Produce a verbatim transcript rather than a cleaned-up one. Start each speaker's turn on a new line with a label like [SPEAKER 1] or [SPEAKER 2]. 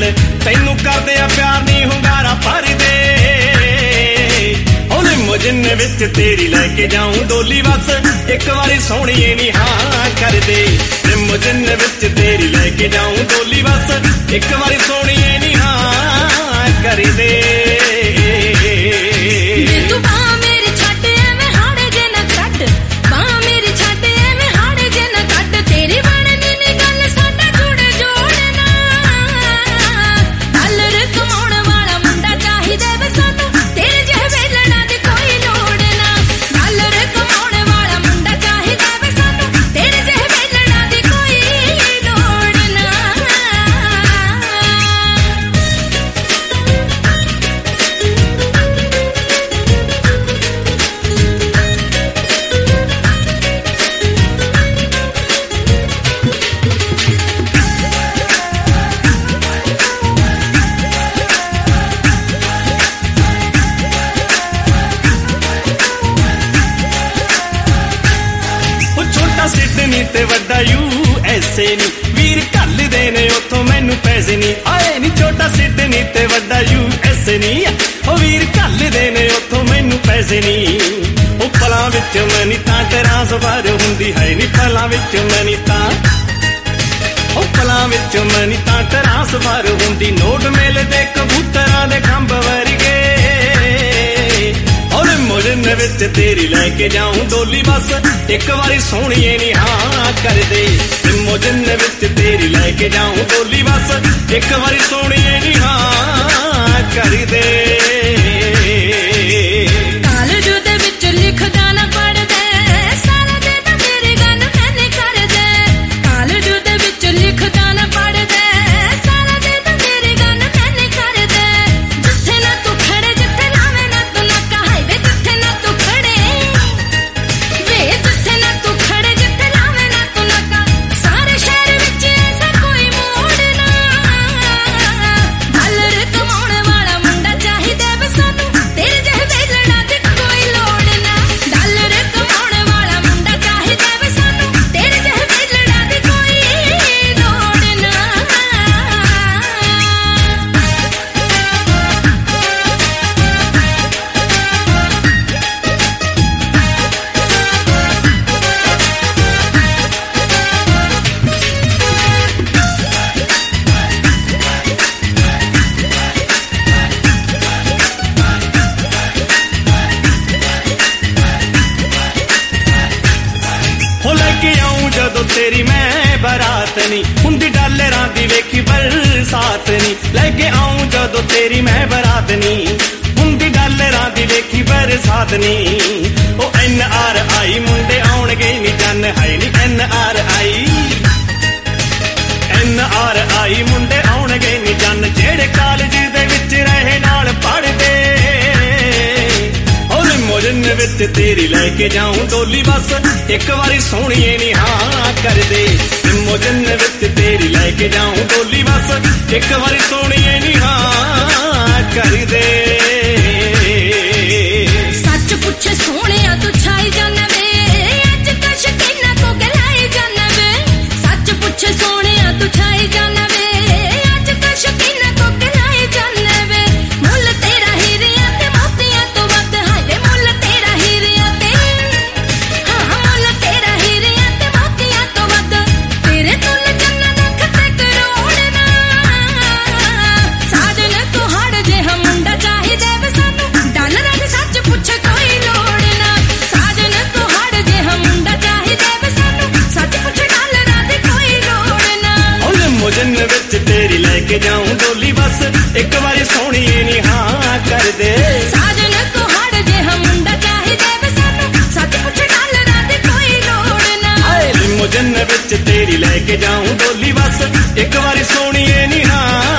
[SPEAKER 1] ਤੈਨੂੰ ਕਰਦੇ ਆ ਪਿਆਰ ਨਹੀਂ ਹੁੰਗਾਰਾ ਭਰਦੇ ਉਹ ਲਿਮੋਜਿਨ ਵਿੱਚ ਤੇਰੀ ਲੈ ਕੇ ਜਾਊਂ ਡੋਲੀ ਬਸ ਇੱਕ ਵਾਰੀ ਸੋਹਣੀਏ ਨੀ ਹਾਂ ਕਰਦੇ ਲਿਮੋਜਿਨ ਵਿੱਚ ਤੇਰੀ ਲੈ ਕੇ ਜਾਊਂ ਡੋਲੀ ਬਸ ਇੱਕ ਵਾਰੀ ਸੋਹਣੀਏ ਨੀ ਹਾਂ ਕਰਦੇ
[SPEAKER 2] ਤੂੰ ਬਾਹ ਮੇਰੀ ਛੱਡ ਐਵੇਂ ਹਾੜੇ ਜੇ ਨਾ ਕੱਢ ਬਾਹ ਮੇਰੀ ਛੱਡ ਐਵੇਂ ਹਾੜੇ ਜੇ ਨਾ ਕੱਢ ਤੇਰੀ ਬਣਨੀ ਨੀ ਗੱਲ ਸਾਡਾ ਜੁੜ ਜੋੜਨਾ ਡਾਲਰ ਕਮਾਉਣ ਵਾਲਾ ਮੁੰਡਾ ਚਾਹੀਦਾ ਵੇ ਸਾਨੂੰ ਤੇਰੇ ਜਿਹੇ ਵੇਲਣਾ ਦੀ ਕੋਈ ਲੋੜ ਨਾ ਡਾਲਰ ਕਮਾਉਣ ਵਾਲਾ ਮੁੰਡਾ ਚਾਹੀਦਾ ਵੇ ਸਾਨੂੰ ਤੇਰੇ ਜਿਹੇ ਵੇਲਣਾ ਦੀ ਕੋਈ ਲੋੜ ਨਾ
[SPEAKER 1] ਸਿਡਨੀ ਤੇ ਵੱਡਾ ਯੂ ਐਸੇ ਨੀ ਵੀਰ ਘੱਲਦੇ ਨੇ ਉੱਥੋਂ ਮੈਨੂੰ ਪੈਸੇ ਨੀ ਆਏ ਨੀ ਛੋਟਾ ਸਿਡਨੀ ਤੇ ਵੱਡਾ ਯੂ ਐਸੇ ਨੀ ਉਹ ਵੀਰ ਘੱਲਦੇ ਨੇ ਉੱਥੋਂ ਮੈਨੂੰ ਪੈਸੇ ਨੀ ਉਹ ਪਲਾਂ ਵਿੱਚ ਮਨੀ ਤਾਂ ਟਰਾਂਸਫਰ ਹੁੰਦੀ ਹੈ ਨੀ ਪਲਾਂ ਵਿੱਚ ਮਨੀ ਤਾਂ ਉਹ ਪਲਾਂ ਵਿੱਚ ਮਨੀ ਤਾਂ ਟਰਾਂਸਫਰ ਹੁੰਦੀ ਨੋਟ ਮਿਲਦੇ ਕਬੂਤਰਾਂ ਦੇ ਖੰਭ ਵਰਗੇ ਉਹ ਲਿਮੋਜਿਨ ਵਿੱਚ ਤੇਰੀ ਲੈ ਕੇ ਜਾਊਂ ਡੋਲੀ ਬਸ ਇੱਕ ਵਾਰੀ ਸੋਹਣੀਏ ਨੀ ਹਾਂ ਕਰਦੇ ਲਿਮੋਜਿਨ ਵਿੱਚ ਤੇਰੀ ਲੈ ਕੇ ਜਾਊਂ ਡੋਲੀ ਬਸ ਇੱਕ ਵਾਰੀ ਸੋਹਣੀਏ ਨੀ ਹਾਂ ਕਰਦੇ
[SPEAKER 2] ਕਾਲਜ ਦੇ ਵਿੱਚ ਲਿਖਦਾ ਨਾ ਪੜ੍ਹਦੇ ਸਾਰਾ ਦਿਨ ਤੇਰੀ ਗੱਲ ਮੈਨੇ ਕਰਦੇ ਕਾਲਜ ਦੇ ਵਿੱਚ ਲਿਖਦਾ ਨਾ ਪੜ੍ਹਦੇ ਸਾਰਾ ਦਿਨ ਤੇਰੀ ਗੱਲ ਮੈਨੇ ਕਰਦੇ ਜਿੱਥੇ ਨਾ ਤੂੰ ਖੜੇ ਜਿੱਥੇ ਲਾਵੇਂ ਨਾ ਤੂੰ ਨੱਕਾ ਹਾਈਵੇ ਜਿੱਥੇ ਨਾ ਤੂੰ ਖੜੇ ਵੇ ਜਿੱਥੇ ਨਾ ਤੂੰ ਖੜੇ ਜਿੱਥੇ ਲਾਵੇਂ ਨਾ ਤੂੰ ਨੱਕਾ ਸਾਰੇ ਸ਼ਹਿਰ ਵਿੱਚ ਐਸਾ ਕੋਈ ਮੋੜ ਨਾ ਡਾਲਰ ਕਮਾਉਣ ਵਾਲਾ ਮੁੰਡਾ ਚਾਹੀਦਾ ਵੇ ਸਾਨੂੰ ਤੇਰੇ ਜਿਹੇ ਵੇਲਣਾ ਦੀ ਕੋਈ ਲੋੜ ਨਾ ਡਾਲਰ ਕਮਾਉਣ ਵਾਲਾ ਮੁੰਡਾ ਚਾਹੀਦਾ ਵੇ ਸਾਨੂੰ ਤੇਰੇ ਜਿਹੇ ਵੇਲਣਾ ਦੀ ਕੋਈ ਲੋੜ ਨਾ
[SPEAKER 1] ਹੋ ਲੈ ਕੇ ਆਊਂ ਜਦੋਂ ਤੇਰੀ ਮੈਂ ਬਰਾਤ ਨੀ ਹੁੰਦੀ ਡਾਲਰਾਂ ਦੀ ਵੇਖੀ ਬਰਸਾਤ ਨੀ ਲੈ ਕੇ ਆਊਂ ਜਦੋਂ ਤੇਰੀ ਮੈਂ ਬਰਾਤ ਨੀ ਹੁੰਦੀ ਡਾਲਰਾਂ ਦੀ ਵੇਖੀ ਬਰਸਾਤ ਨੀ ਉਹ ਐਨ ਆਰ ਆਈ ਮੁੰਡੇ ਆਉਣਗੇ ਨੀ ਜਨ ਹੈ ਨੀ N R I N R I ਮੁੰਡੇ ਆਉਣਗੇ ਨੀ ਜਨ ਜਿਹੜੇ ਕਾਲਜ ਦੇ ਵਿੱਚ ਰਹੇ ਨਾਲ ਪੜ੍ਹਦੇ ਉਹ ਲਿਮੋਜਿਨ ਵਿੱਚ ਤੇਰੀ ਲੈ ਕੇ ਜਾਊਂ ਡੋਲੀ ਬਸ ਇੱਕ ਵਾਰੀ ਸੋਹਣੀਏ ਨੀ ਹਾਂ ਕਰਦੇ ਲਿਮੋਜਿਨ ਵਿੱਚ ਤੇਰੀ ਲੈ ਕੇ ਜਾਊਂ ਡੋਲੀ ਬਸ ਇੱਕ ਵਾਰੀ ਸੋਹਣੀਏ ਨੀ ਹਾਂ ਕਰਦੇ
[SPEAKER 2] ਸੱਚ ਪੁੱਛੇ ਸੋਹਣਿਆ ਤੂੰ ਛਾਈ ਜਾਨਾ ਵੇ ਅੱਜ ਤਾਂ ਸ਼ਕੀਨਾ ਤੋਂ ਗਲਾਈ ਜਾਨਾ ਵੇ ਸੱਚ ਪੁੱਛੇ ਸੋਹਣਿਆ ਤੂੰ ਛਾਈ ਜਾਨਾ ਵੇ ਅੱਜ ਤਾਂ ਸ਼ਕੀਨਾ ਤੋਂ ਗਲਾਈ ਜਾਨਾ ਵੇ ਮੁੱਲ ਤੇਰਾ ਹੀਰਿਆਂ ਤੇ ਮੋਤੀਆਂ ਤੋਂ ਵੱਧ ਹਾਏ ਮੁੱਲ ਤੇਰਾ ਹੀਰਿਆਂ ਤੇ ਹਾਂ ਮੁੱਲ ਤੇਰਾ ਹੀਰਿਆਂ ਤੇ ਮੋਤੀਆਂ ਤੋਂ ਵੱਧ ਤੇਰੇ ਤੁਲ ਜੰਨਾ ਲੱਖ ਤੇ ਕਰੋੜ ਨਾ ਸਾਜਨ ਤੋਂ ਹੜ ਜਿਹਾ ਮੁੰਡਾ ਚਾਹੀਦਾ ਵੇ ਸਾਨੂੰ ਡਾਲਰਾਂ ਦੀ ਸੱਚ ਪੁੱਛ ਕੋਈ ਲੋੜ ਨਾ ਸਾਜਨ ਤੋਂ ਹੜ ਜਿਹਾ ਮੁੰਡਾ ਚਾਹੀਦਾ ਵੇ ਸਾਨੂੰ ਸੱਚ ਪੁੱਛ ਡਾਲਰਾਂ ਦੀ ਕੋਈ ਲੋੜ ਨਾ
[SPEAKER 1] ਉਹ ਲਿਮੋਜਿਨ ਵਿੱਚ ਤੇਰੀ ਲੈ ਕੇ ਜਾਊਂ ਡੋਲੀ ਬਸ ਇੱਕ ਵਾਰੀ ਸੋਹਣੀਏ ਨੀ ਹਾਂ ਕਰਦੇ
[SPEAKER 2] ਸਾਜਨ ਤੋਂ ਹੜ ਜਿਹਾ ਮੁੰਡਾ ਚਾਹੀਦਾ ਵੇ ਸਾਨੂੰ ਸੱਚ ਪੁੱਛ ਡਾਲਰਾਂ ਦੀ ਕੋਈ ਲੋੜ ਨਾ
[SPEAKER 1] ਆਏ ਲਿਮੋਜਿਨ ਵਿੱਚ ਤੇਰੀ ਲੈ ਕੇ ਜਾਊਂ ਡੋਲੀ ਬਸ ਇੱਕ ਵਾਰੀ ਸੋਹਣੀਏ ਨੀ ਹਾਂ